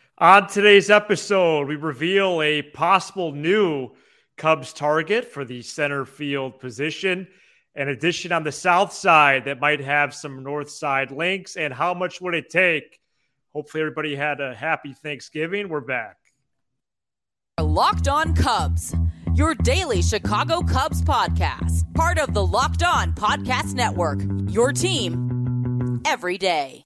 On today's episode, we reveal a possible new Cubs target for the center field position, an addition on the south side that might have some north side links, and how much would it take? Hopefully, everybody had a happy Thanksgiving. We're back. Locked On Cubs, your daily Chicago Cubs podcast, part of the Locked On Podcast Network, your team every day.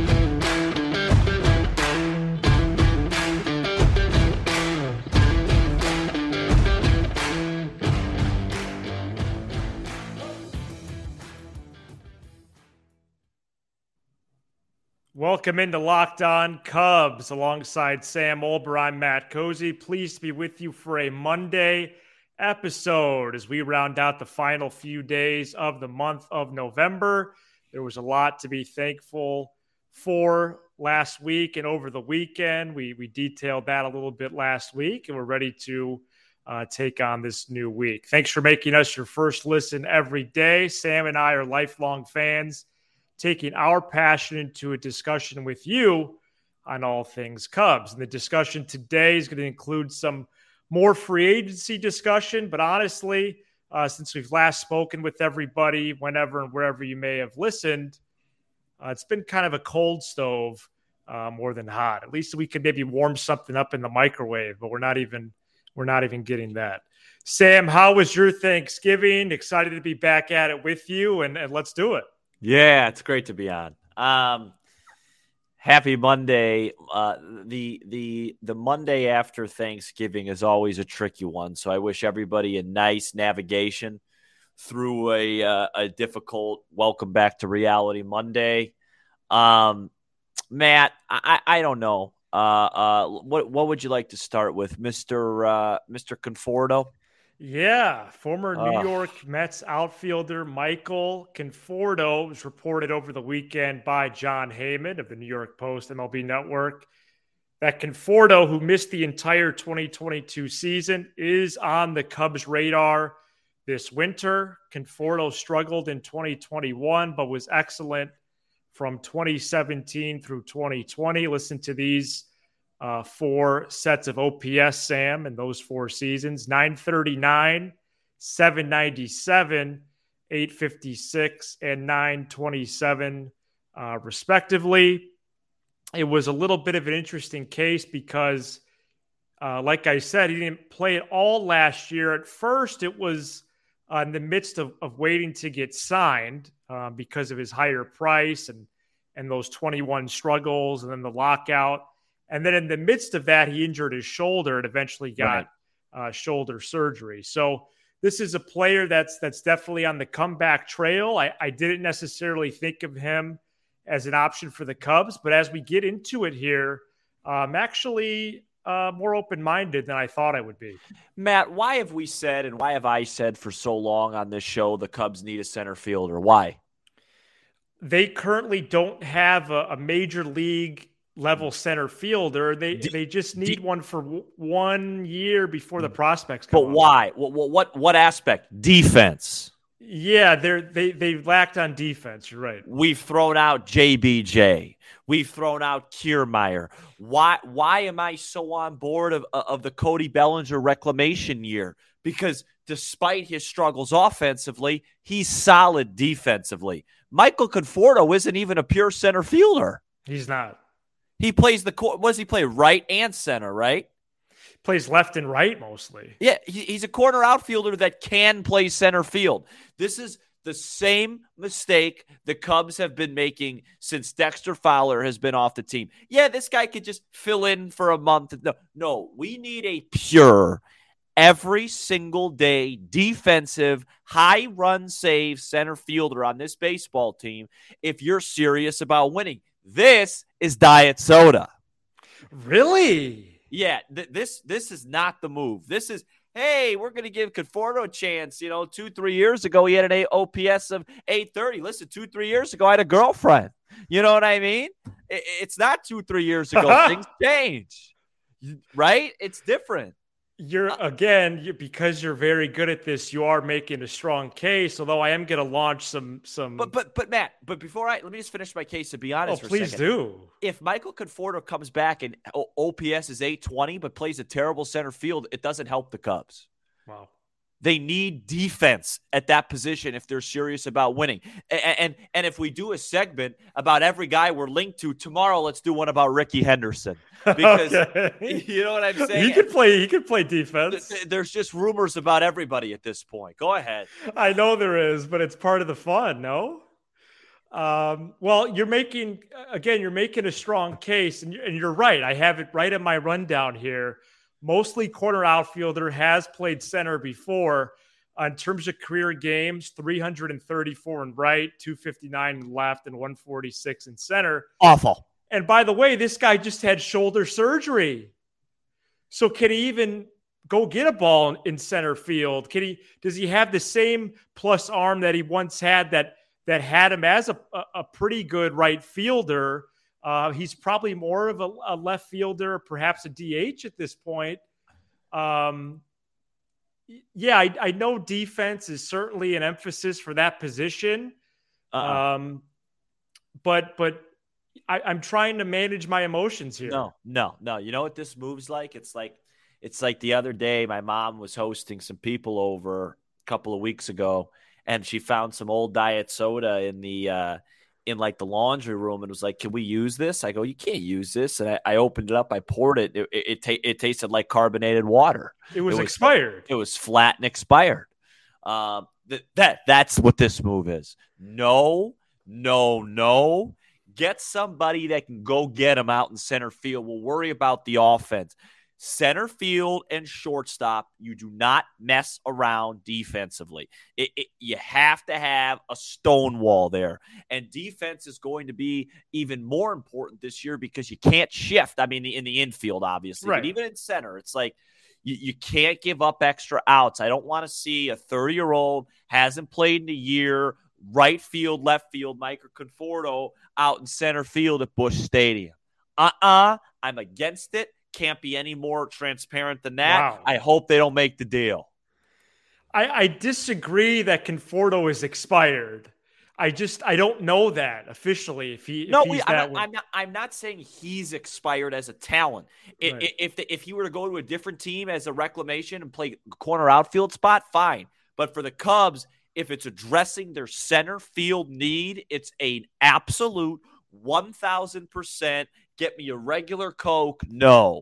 Welcome into Locked On Cubs alongside Sam Olber. I'm Matt Cozy. Pleased to be with you for a Monday episode as we round out the final few days of the month of November. There was a lot to be thankful for last week and over the weekend. We detailed that a little bit last week, and we're ready to take on this new week. Thanks for making us your first listen every day. Sam and I are lifelong fans, taking our passion into a discussion with you on all things Cubs. And the discussion today is going to include some more free agency discussion, but honestly, since we've last spoken with everybody, whenever and wherever you may have listened, it's been kind of a cold stove more than hot. At least we could maybe warm something up in the microwave, but we're not even getting that. Sam, how was your Thanksgiving? Excited to be back at it with you, and let's do it. Yeah, it's great to be on. Happy Monday. The Monday after Thanksgiving is always a tricky one, so I wish everybody a nice navigation through a difficult welcome back to reality Monday. Matt, I don't know. What would you like to start with, Mr. Conforto? Yeah, former New York Mets outfielder Michael Conforto was reported over the weekend by John Heyman of the New York Post MLB Network that Conforto, who missed the entire 2022 season, is on the Cubs' radar this winter. Conforto struggled in 2021, but was excellent from 2017 through 2020. Listen to these four sets of OPS, Sam, in those four seasons: 939, 797, 856, and 927, respectively. It was a little bit of an interesting case because, like I said, he didn't play at all last year. At first, it was in the midst of waiting to get signed because of his higher price and those 21 struggles and then the lockout. And then in the midst of that, he injured his shoulder and eventually got shoulder surgery. So this is a player that's definitely on the comeback trail. I didn't necessarily think of him as an option for the Cubs, but as we get into it here, I'm actually more open-minded than I thought I would be. Matt, why have we said and why have I said for so long on this show the Cubs need a center fielder? Why? They currently don't have a major league level center fielder. They just need one for 1 year before the prospects come. But why? What aspect? Defense. Yeah, they lacked on defense. You're right. We've thrown out JBJ. We've thrown out Kiermaier. Why am I so on board of the Cody Bellinger reclamation year? Because despite his struggles offensively, he's solid defensively. Michael Conforto isn't even a pure center fielder. He's not. He plays what does he play? Right and center, right? Plays left and right mostly. Yeah, he's a corner outfielder that can play center field. This is the same mistake the Cubs have been making since Dexter Fowler has been off the team. Yeah, this guy could just fill in for a month. No, we need a pure, every single day, defensive, high run save center fielder on this baseball team if you're serious about winning. This is diet soda. Really? Yeah, this is not the move. This is, hey, we're going to give Conforto a chance. 2-3 years ago, he had an OPS of 830. Listen, 2-3 years ago, I had a girlfriend. You know what I mean? It's not 2-3 years ago. Things change, right? It's different. Because you're very good at this, you are making a strong case. Although I am going to launch some. But Matt, let me just finish my case. To be honest, for please a second. do. If Michael Conforto comes back and OPS is 820, but plays a terrible center field, it doesn't help the Cubs. Wow. They need defense at that position if they're serious about winning. And if we do a segment about every guy we're linked to tomorrow, let's do one about Ricky Henderson. Because you know what I'm saying? He could play defense. There's just rumors about everybody at this point. Go ahead. I know there is, but it's part of the fun, no? Well, you're making a strong case, and you're right. I have it right in my rundown here. Mostly corner outfielder, has played center before. In terms of career games, 334 in right, 259 in left, and 146 in center. Awful. And by the way, this guy just had shoulder surgery. So can he even go get a ball in center field? Does he have the same plus arm that he once had that had him as a pretty good right fielder? He's probably more of a left fielder, perhaps a DH at this point. I know defense is certainly an emphasis for that position. But I'm trying to manage my emotions here. No. You know what this move's like? It's like the other day, my mom was hosting some people over a couple of weeks ago, and she found some old diet soda in the laundry room and was like, "Can we use this?" I go, "You can't use this." And I opened it up. I poured it. It tasted like carbonated water. It was expired. It was flat and expired. That's what this move is. No. Get somebody that can go get him out in center field. We'll worry about the offense. Center field and shortstop, you do not mess around defensively. You have to have a stone wall there. And defense is going to be even more important this year because you can't shift. I mean, in the infield, obviously. Right. But even in center, it's like you can't give up extra outs. I don't want to see a 30-year-old, hasn't played in a year, right field, left field, Mike Conforto out in center field at Busch Stadium. I'm against it. Can't be any more transparent than that. Wow. I hope they don't make the deal. I disagree that Conforto is expired. I don't know that officially. I'm not saying he's expired as a talent. Right. If he were to go to a different team as a reclamation and play corner outfield spot, fine. But for the Cubs, if it's addressing their center field need, it's an absolute 1,000%. Get me a regular Coke. No.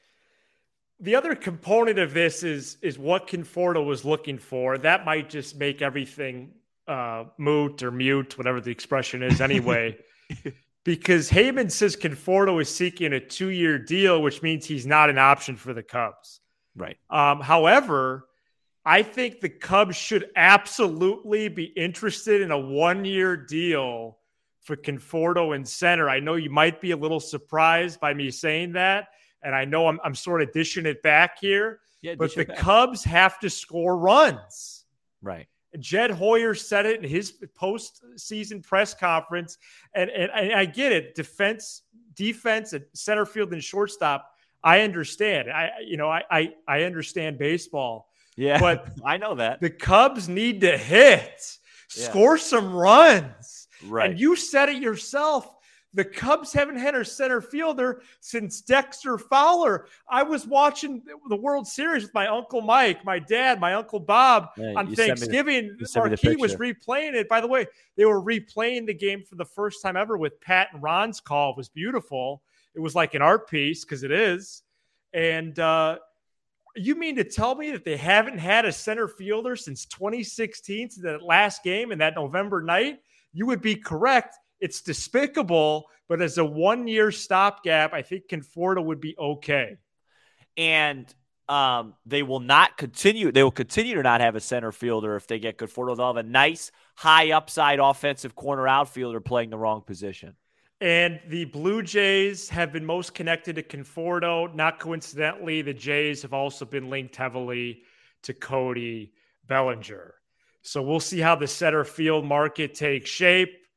The other component of this is what Conforto was looking for. That might just make everything moot or mute, whatever the expression is anyway. Because Heyman says Conforto is seeking a 2-year deal, which means he's not an option for the Cubs. Right. However, I think the Cubs should absolutely be interested in a 1-year deal for Conforto in center. I know you might be a little surprised by me saying that, and I know I'm sort of dishing it back here, but the Cubs have to score runs. Right. Jed Hoyer said it in his post-season press conference, and I get it. Defense at center field and shortstop, I understand. I understand baseball. Yeah, but I know that. The Cubs need to score some runs. Right. And you said it yourself. The Cubs haven't had a center fielder since Dexter Fowler. I was watching the World Series with my Uncle Mike, my dad, my Uncle Bob on Thanksgiving. Marquee was replaying it. By the way, they were replaying the game for the first time ever with Pat and Ron's call. It was beautiful. It was like an art piece because it is. And you mean to tell me that they haven't had a center fielder since 2016, to that last game and that November night? You would be correct. It's despicable, but as a 1-year stopgap, I think Conforto would be okay. And they will not continue. They will continue to not have a center fielder if they get Conforto. They'll have a nice, high upside offensive corner outfielder playing the wrong position. And the Blue Jays have been most connected to Conforto. Not coincidentally, the Jays have also been linked heavily to Cody Bellinger. So we'll see how the center field market takes shape.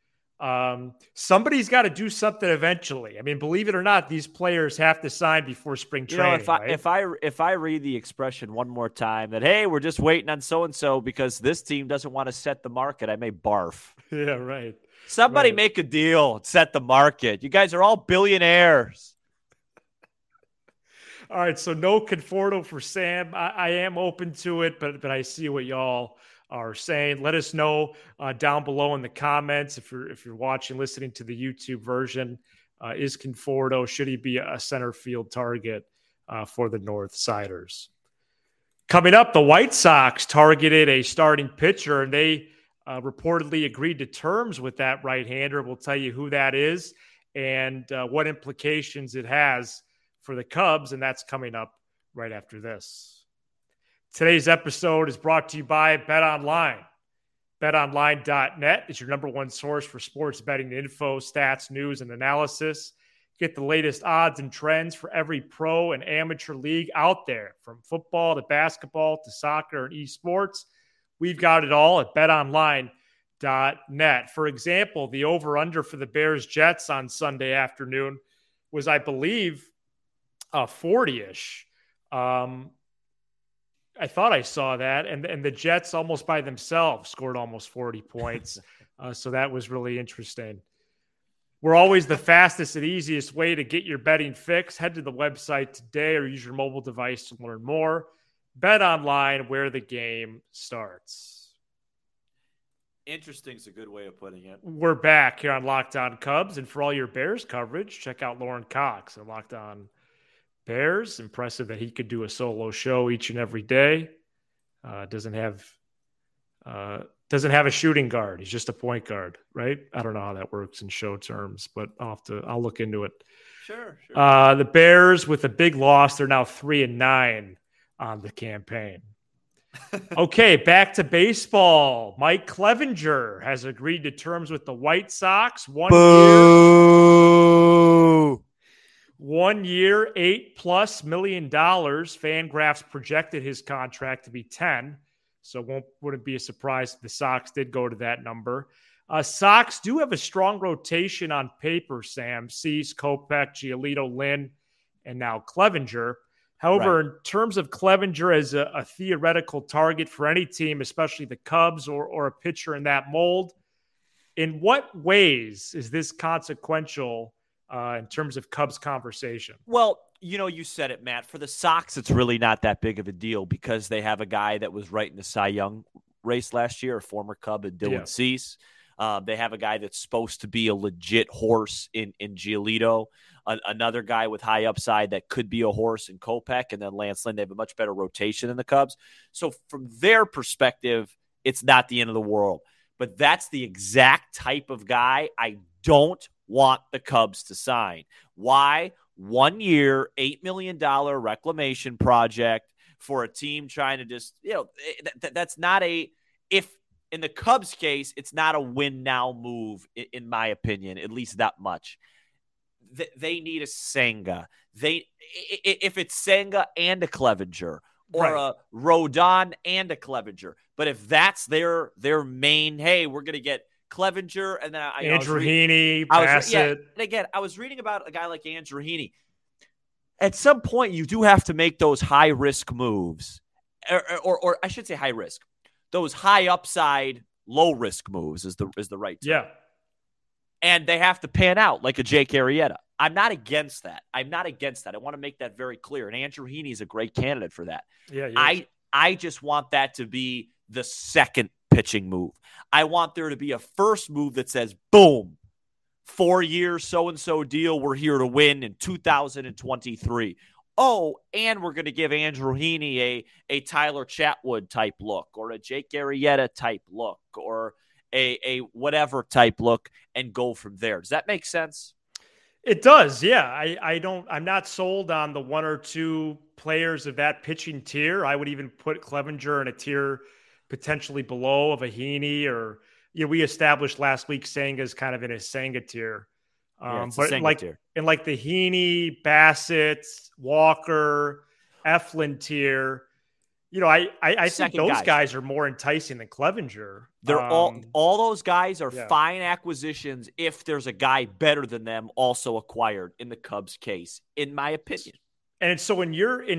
Somebody's got to do something eventually. I mean, believe it or not, these players have to sign before spring training. If I read the expression one more time that, hey, we're just waiting on so-and-so because this team doesn't want to set the market, I may barf. Yeah, right. Somebody right. make a deal, set the market. You guys are all billionaires. All right, so no Conforto for Sam. I am open to it, but I see what y'all are saying. Let us know down below in the comments if you're watching, listening to the YouTube version. Is Conforto, should he be a center field target for the North Siders? Coming up, the White Sox targeted a starting pitcher, and they reportedly agreed to terms with that right-hander. We'll tell you who that is and what implications it has for the Cubs, and that's coming up right after this. Today's episode is brought to you by BetOnline. BetOnline.net is your number one source for sports betting info, stats, news, and analysis. Get the latest odds and trends for every pro and amateur league out there, from football to basketball to soccer and esports. We've got it all at betonline.net. For example, the over-under for the Bears-Jets on Sunday afternoon was, I believe, 40-ish. I thought I saw that. And the Jets almost by themselves scored almost 40 points. So that was really interesting. We're always the fastest and easiest way to get your betting fix. Head to the website today or use your mobile device to learn more. Bet online, where the game starts. Interesting is a good way of putting it. We're back here on Locked On Cubs, and for all your Bears coverage, check out Lauren Cox on Locked On Bears. Impressive that he could do a solo show each and every day. Doesn't have a shooting guard. He's just a point guard, right? I don't know how that works in show terms, but I'll look into it. Sure. The Bears, with a big loss, they're now 3-9 on the campaign. Okay, back to baseball. Mike Clevinger has agreed to terms with the White Sox. 1 year, $8+ million. Fangraphs projected his contract to be 10, so wouldn't be a surprise if the Sox did go to that number. Sox do have a strong rotation on paper, Sam. Cease, Kopech, Giolito, Lynn, and now Clevinger. However, in terms of Clevinger as a theoretical target for any team, especially the Cubs or a pitcher in that mold, in what ways is this consequential in terms of Cubs conversation? Well, you said it, Matt. For the Sox, it's really not that big of a deal because they have a guy that was right in the Cy Young race last year, a former Cub, and Dylan Cease. They have a guy that's supposed to be a legit horse in Giolito, another guy with high upside that could be a horse in Kopech, and then Lance Lynn. They have a much better rotation than the Cubs. So from their perspective, it's not the end of the world. But that's the exact type of guy I don't want the Cubs to sign. Why? 1 year, $8 million reclamation project for a team trying to just, that's not if in the Cubs case, it's not a win now move, in my opinion, at least that much. They need a Senga. If it's Senga and a Clevinger, or a Rodon and a Clevinger. But if that's their main, hey, we're going to get Clevinger and then Andrew Heaney, Bassett. And again, I was reading about a guy like Andrew Heaney. At some point, you do have to make those high risk moves, or I should say high risk. Those high upside, low risk moves is the right term. Yeah. And they have to pan out like a Jake Arrieta. I'm not against that. I want to make that very clear. And Andrew Heaney is a great candidate for that. Yeah. I just want that to be the second pitching move. I want there to be a first move that says, boom, 4 years, so-and-so deal. We're here to win in 2023. Oh, and we're going to give Andrew Heaney a Tyler Chatwood type look, or a Jake Arrieta type look, or a whatever type look, and go from there. Does that make sense? It does, yeah. I'm not sold on the one or two players of that pitching tier. I would even put Clevinger in a tier potentially below of a Heaney, or we established last week Senga's kind of in a Senga tier. But tier. In like the Heaney, Bassett, Walker, Eflin tier, I think Second those guys are more enticing than Clevenger. They're all those guys are fine acquisitions if there's a guy better than them also acquired in the Cubs case, in my opinion. And so in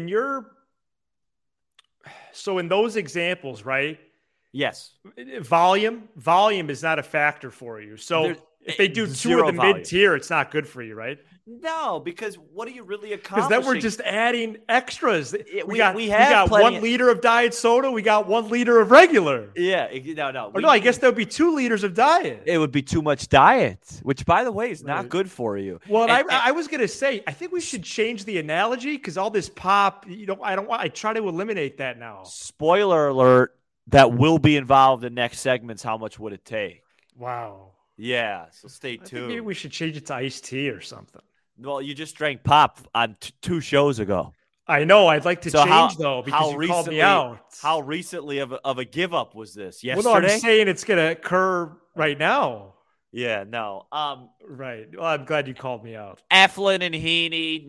those examples, right? Yes. Volume is not a factor for you. So if they do two of the mid-tier, it's not good for you, right? No, because what are you really accomplishing? Because then we're just adding extras. We got 1 liter of diet soda. We got 1 liter of regular. Yeah, no. I guess there would be 2 liters of diet. It would be too much diet, which, by the way, is not good for you. Well, I was going to say, I think we should change the analogy because all this pop, I try to eliminate that now. Spoiler alert, that will be involved in next segments. How much would it take? Wow. Yeah, so stay tuned. I think maybe we should change it to iced tea or something. Well, you just drank pop on 2 shows ago. I know. I'd like to change, though, because you called me out. How recently of a give-up was this? Yesterday? Well, no, I'm saying it's going to occur right now. Yeah, no. Right. Well, I'm glad you called me out. Eflin and Heaney,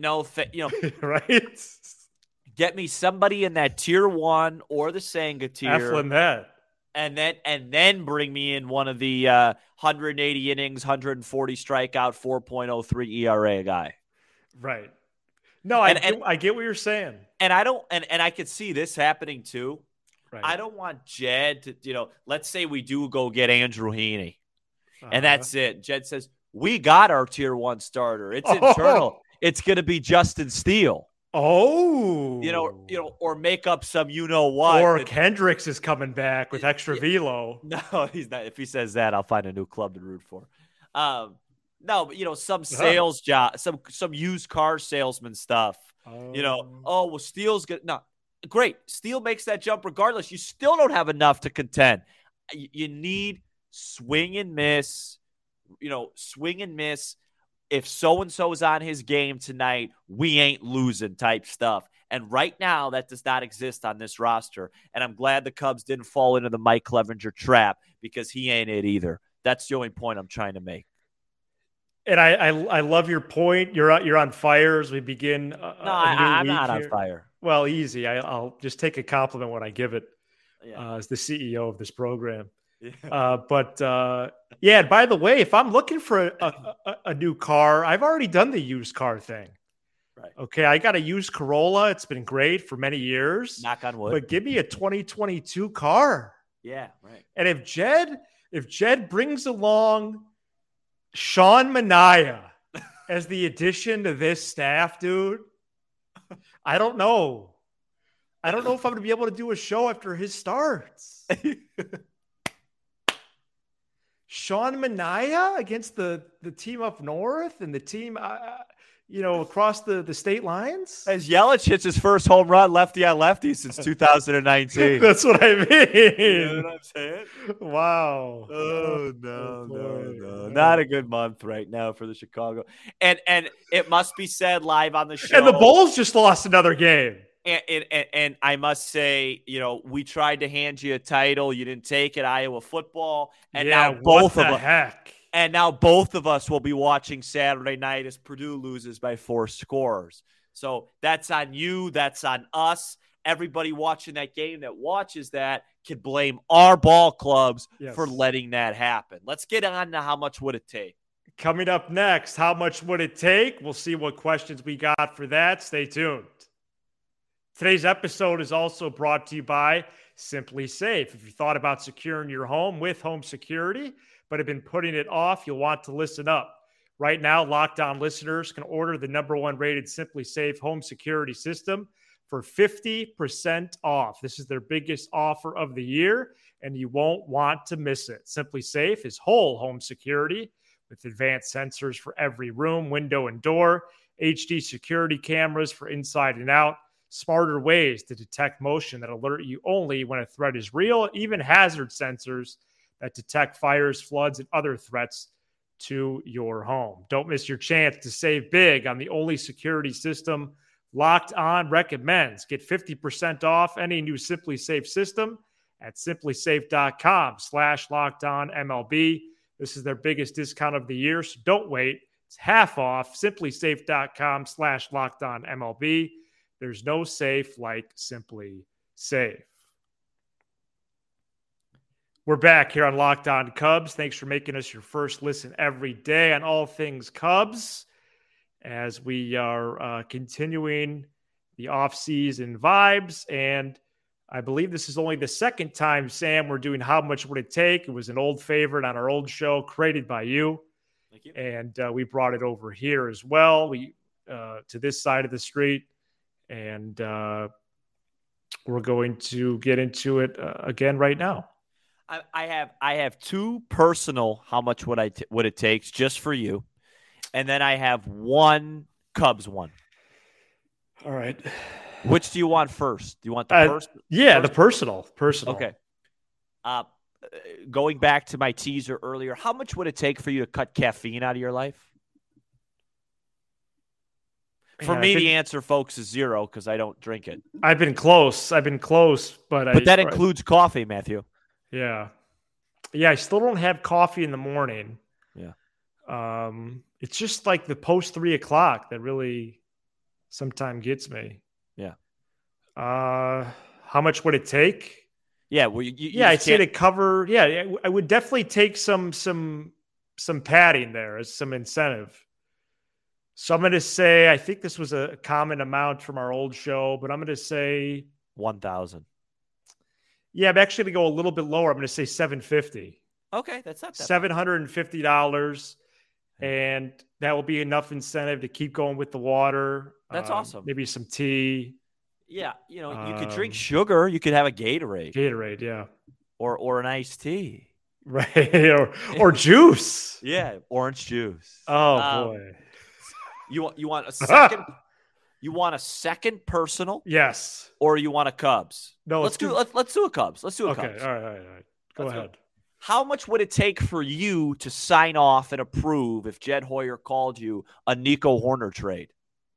right? Get me somebody in that tier 1 or the Senga tier. Eflin that. And then bring me in one of the 180 innings, 140 strikeout, 4.03 ERA guy. Right. No, I get what you're saying. And I could see this happening too. Right. I don't want Jed to, let's say we do go get Andrew Heaney. And that's it. Jed says, we got our tier 1 starter. It's internal. It's going to be Justin Steele. Oh, or make up some, what, or Hendricks is coming back with extra velo. No, he's not. If he says that, I'll find a new club to root for. No, but some sales job, some used car salesman stuff. Well, Steele's good. No, great. Steele makes that jump regardless. You still don't have enough to contend. You need swing and miss. Swing and miss. If so-and-so is on his game tonight, we ain't losing type stuff. And right now, that does not exist on this roster. And I'm glad the Cubs didn't fall into the Mike Clevenger trap because he ain't it either. That's the only point I'm trying to make. And I love your point. You're on fire as we begin. I'm not on fire. Well, easy. I'll just take a compliment when I give it as the CEO of this program. Yeah. And by the way, if I'm looking for a new car, I've already done the used car thing. Right. Okay. I got a used Corolla. It's been great for many years. Knock on wood. But give me a 2022 car. Yeah. Right. And if Jed brings along Sean Manaea as the addition to this staff, dude, I don't know. I don't know if I'm going to be able to do a show after his starts. Sean Manaea against the team up north and the team, across the state lines. As Yelich hits his first home run lefty on lefty since 2019. That's what I mean. You know what I'm saying? Wow. Oh, no. Not a good month right now for the Chicago. And it must be said live on the show. And the Bulls just lost another game. And I must say, we tried to hand you a title. You didn't take it, Iowa football. And now both of us. And now both of us will be watching Saturday night as Purdue loses by 4 scores. So that's on you. That's on us. Everybody watching that game that watches that can blame our ball clubs for letting that happen. Let's get on to how much would it take. Coming up next, how much would it take? We'll see what questions we got for that. Stay tuned. Today's episode is also brought to you by Simply Safe. If you thought about securing your home with home security, but have been putting it off, you'll want to listen up. Right now, Locked On listeners can order the #1 rated Simply Safe home security system for 50% off. This is their biggest offer of the year, and you won't want to miss it. Simply Safe is whole home security with advanced sensors for every room, window, and door, HD security cameras for inside and out, smarter ways to detect motion that alert you only when a threat is real, even hazard sensors that detect fires, floods, and other threats to your home. Don't miss your chance to save big on the only security system Locked On recommends. Get 50% off any new Simply Safe system at simplysafe.com/LockedOnMLB. This is their biggest discount of the year, so don't wait. It's half off. simplysafe.com/LockedOnMLB. There's no safe like Simply safe. We're back here on Locked On Cubs. Thanks for making us your first listen every day on all things Cubs as we are continuing the offseason vibes. And I believe this is only the second time, Sam, we're doing How Much Would It Take? It was an old favorite on our old show created by you. Thank you. And we brought it over here as well. We to this side of the street. And we're going to get into it again right now. I have two personal how much would it takes just for you, and then I have one Cubs one. All right. Which do you want first? Do you want the first? Yeah, the personal. Okay. Going back to my teaser earlier, how much would it take for you to cut caffeine out of your life? For me, the answer, folks, is zero because I don't drink it. I've been close, but that includes coffee, Matthew. Yeah. Yeah, I still don't have coffee in the morning. Yeah. It's just like the post 3 o'clock that really sometimes gets me. Yeah. How much would it take? Yeah. Well, I'd say to cover. Yeah, I would definitely take some padding there as some incentive. So I'm going to say, I think this was a common amount from our old show, but I'm going to say 1,000. Yeah, I'm actually going to go a little bit lower. I'm going to say $750. Okay, that's not that $750, and that will be enough incentive to keep going with the water. That's awesome. Maybe some tea. Yeah, you could drink sugar. You could have a Gatorade. Gatorade, yeah. Or an iced tea. Right, or juice. Yeah, orange juice. Oh, boy. You want a second? You want a second personal? Yes. Or you want a Cubs? No, let's do a Cubs. Let's do a Cubs. Okay. All right. Go ahead. How much would it take for you to sign off and approve if Jed Hoyer called you a Nico Hoerner trade?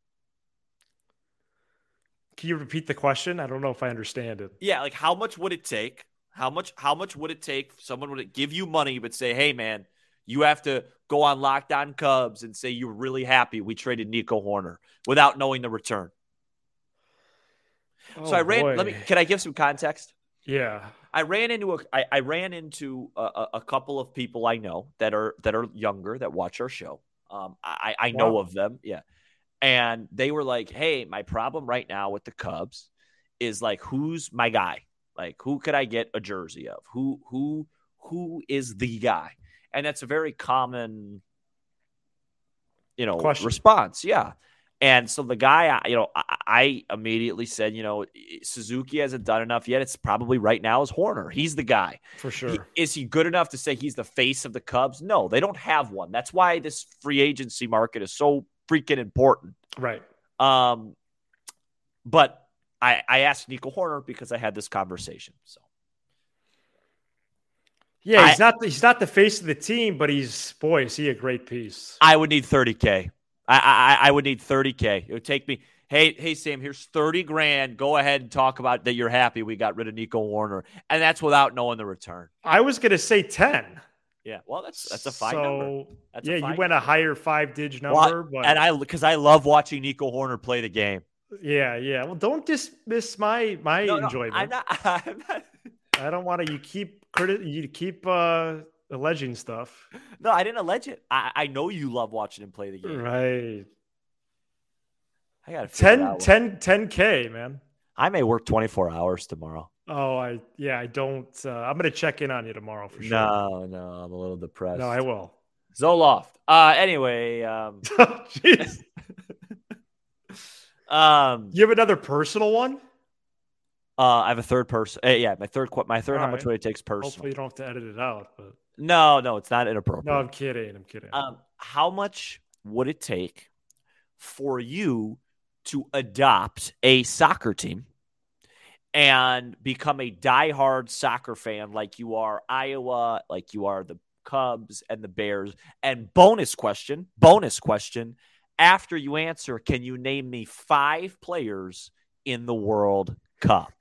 Can you repeat the question? I don't know if I understand it. Yeah, like how much would it take? How much would it take? Someone would give you money but say, "Hey, man, you have to go on Locked On Cubs and say you're really happy we traded Nico Hoerner," without knowing the return. Oh, so I ran. Can I give some context? Yeah, I ran into a couple of people I know that are younger that watch our show. I know of them. Yeah, and they were like, "Hey, my problem right now with the Cubs is like, who's my guy? Like, who could I get a jersey of? Who is the guy?" And that's a very common, question. Response. Yeah. And so the guy, I immediately said, Suzuki hasn't done enough yet. It's probably right now is Hoerner. He's the guy. For sure. Is he good enough to say he's the face of the Cubs? No, they don't have one. That's why this free agency market is so freaking important. Right. But I asked Nico Hoerner because I had this conversation. So. Yeah, he's not the face of the team, but is he a great piece? I would need $30K. I would need $30K. It would take me, hey Sam, here's $30,000. Go ahead and talk about that you're happy we got rid of Nico Hoerner. And that's without knowing the return. I was gonna say 10. Yeah, well, that's a fine number. You went a higher 5-digit number, because I love watching Nico Hoerner play the game. Yeah. Well, don't dismiss my enjoyment. I'm not. I don't want to. You keep alleging stuff. No, I didn't allege it. I know you love watching him play the game. Right. I got to 10K, man. I may work 24 hours tomorrow. Oh, I don't. I'm going to check in on you tomorrow for sure. No, I'm a little depressed. No, I will. Zoloft. Anyway. Jeez. You have another personal one? I have a third person. My third. How right. much would it take personal? Hopefully, you don't have to edit it out. But no, it's not inappropriate. No, I'm kidding. How much would it take for you to adopt a soccer team and become a diehard soccer fan, like you are Iowa, like you are the Cubs and the Bears? And bonus question. After you answer, can you name me 5 players in the World Cup?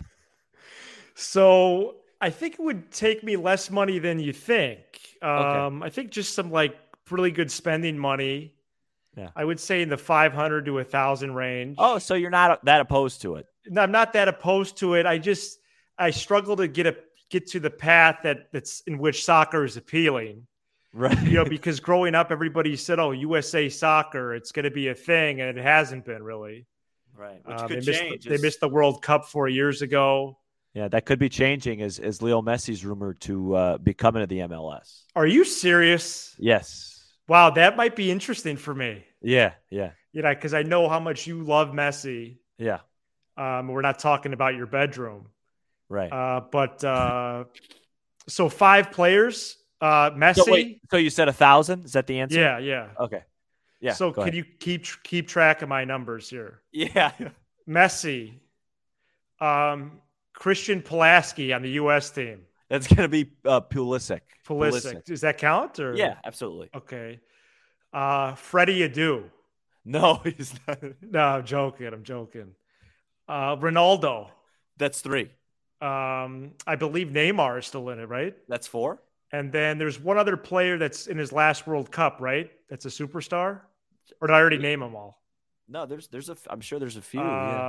So I think it would take me less money than you think. Okay. I think just some really good spending money. Yeah. I would say in the 500 to 1,000 range. Oh, so you're not that opposed to it? I'm not that opposed to it. I struggle to get to the path that's in which soccer is appealing. Right. Because growing up, everybody said, "Oh, USA Soccer, it's going to be a thing," and it hasn't been really. Right. Which could change. They missed the World Cup 4 years ago. Yeah, that could be changing as Leo Messi's rumored to be coming to the MLS. Are you serious? Yes. Wow, that might be interesting for me. Yeah. Because I know how much you love Messi. Yeah. We're not talking about your bedroom. Right. So 5 players. Messi. So you said 1,000? Is that the answer? Yeah. Okay. Yeah. So can you keep track of my numbers here? Yeah. Messi, Christian Pulaski on the U.S. team. That's going to be Pulisic. Does that count? Or? Yeah, absolutely. Okay. Freddie Adu. No, he's not. No, I'm joking. Ronaldo. That's 3. I believe Neymar is still in it, right? That's 4. And then there's one other player that's in his last World Cup, right? That's a superstar? Or did I already name them all? No, I'm sure there's a few.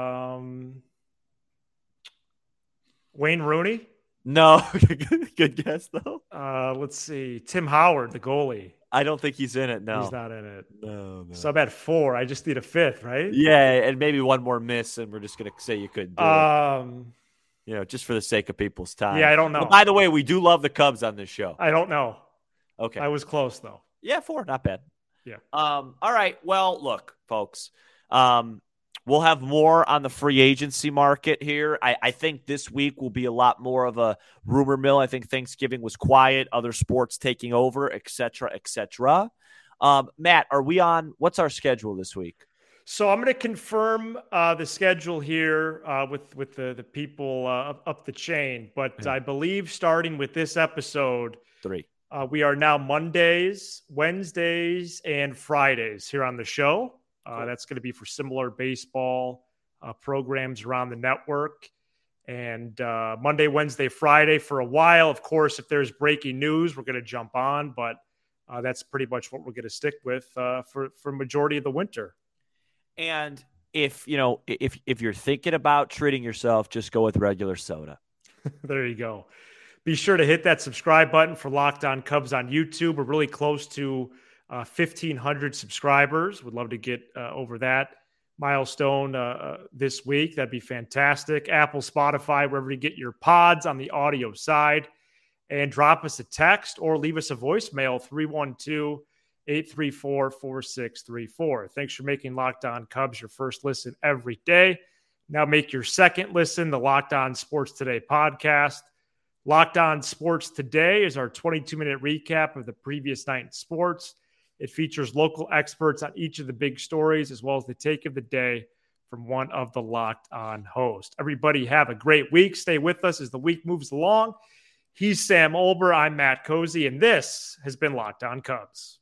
Wayne Rooney? No. Good guess, though. Let's see. Tim Howard, the goalie. I don't think he's in it, no. He's not in it. No. So I'm at 4. I just need a 5th, right? Yeah, and maybe one more miss, and we're just going to say you couldn't do it. Just for the sake of people's time. Yeah, I don't know. But by the way, we do love the Cubs on this show. I don't know. Okay. I was close, though. Yeah, 4. Not bad. Yeah. All right. Well, look, folks. We'll have more on the free agency market here. I think this week will be a lot more of a rumor mill. I think Thanksgiving was quiet, other sports taking over, et cetera, et cetera. Matt, are we on? What's our schedule this week? So I'm going to confirm the schedule here with the people up the chain. But I believe starting with this episode, 3. We are now Mondays, Wednesdays, and Fridays here on the show. Cool. That's going to be for similar baseball programs around the network. And Monday, Wednesday, Friday for a while. Of course, if there's breaking news, we're going to jump on. But that's pretty much what we're going to stick with for majority of the winter. And if you're thinking about treating yourself, just go with regular soda. There you go. Be sure to hit that subscribe button for Locked On Cubs on YouTube. We're really close to 1,500 subscribers. Would love to get over that milestone this week. That'd be fantastic. Apple, Spotify, wherever you get your pods on the audio side. And drop us a text or leave us a voicemail, 312-834-4634. Thanks for making Locked On Cubs your first listen every day. Now make your second listen, the Locked On Sports Today podcast. Locked On Sports Today is our 22-minute recap of the previous night in sports. It features local experts on each of the big stories, as well as the take of the day from one of the Locked On hosts. Everybody have a great week. Stay with us as the week moves along. He's Sam Olber. I'm Matt Cozy, and this has been Locked On Cubs.